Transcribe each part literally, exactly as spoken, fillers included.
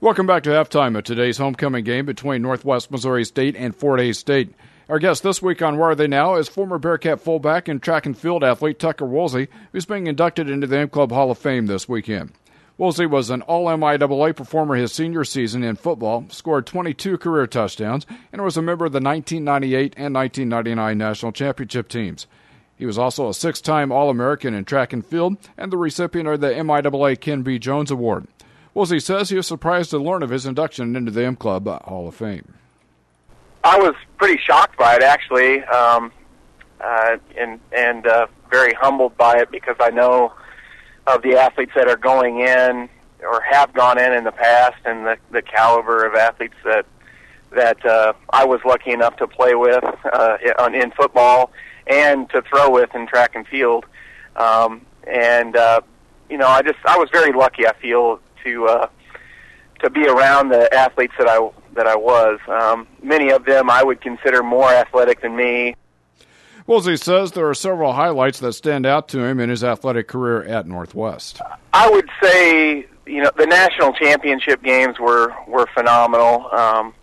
Welcome back to halftime of today's homecoming game between Northwest Missouri State and Fort Hays State. Our guest this week on Where Are They Now is former Bearcat fullback and track and field athlete Tucker Woolsey, who's being inducted into the M Club Hall of Fame this weekend. Woolsey was an All-M I A A performer his senior season in football, scored twenty-two career touchdowns, and was a member of the nineteen ninety-eight and nineteen ninety-nine national championship teams. He was also a six-time All-American in track and field and the recipient of the M I A A Ken B. Jones Award. Woolsey says he was surprised to learn of his induction into the M Club Hall of Fame. I was pretty shocked by it, actually, um, uh, and and uh, very humbled by it because I know of the athletes that are going in or have gone in in the past, and the, the caliber of athletes that that uh, I was lucky enough to play with uh, in, in football and to throw with in track and field. Um, and uh, you know, I just I was very lucky, I feel, to uh, to be around the athletes that I that I was. Um, many of them I would consider more athletic than me. Woolsey says there are several highlights that stand out to him in his athletic career at Northwest. I would say, you know, the national championship games were were phenomenal. Um,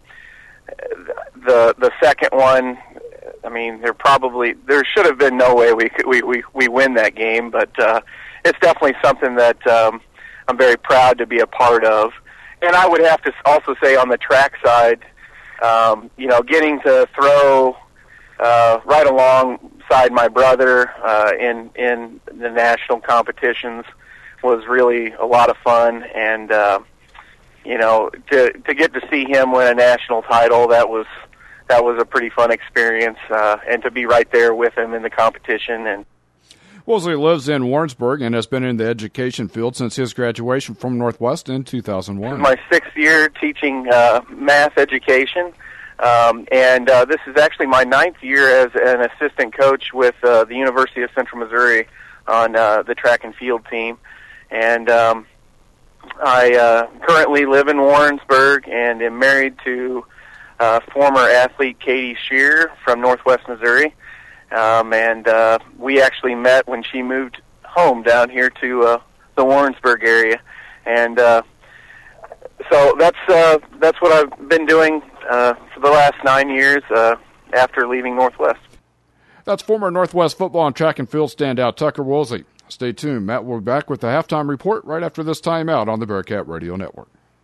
the the second one, I mean, there probably there should have been no way we could, we, we we win that game, but uh, it's definitely something that um, I'm very proud to be a part of. And I would have to also say on the track side, um, you know, getting to throw uh, right alongside my brother uh, in in the national competitions was really a lot of fun. And uh, you know, to to get to see him win a national title, that was that was a pretty fun experience. Uh, and to be right there with him in the competition. And Woolsey lives in Warrensburg and has been in the education field since his graduation from Northwest in two thousand one. This is my sixth year teaching uh, math education, um, and uh, this is actually my ninth year as an assistant coach with uh, the University of Central Missouri on uh, the track and field team. And um, I uh, currently live in Warrensburg and am married to uh, former athlete Katie Shear from Northwest Missouri. Um, and uh, we actually met when she moved home down here to uh, the Warrensburg area, and uh, so that's uh, that's what I've been doing uh, for the last nine years uh, after leaving Northwest. That's former Northwest football and track and field standout Tucker Woolsey. Stay tuned. Matt will be back with the halftime report right after this timeout on the Bearcat Radio Network.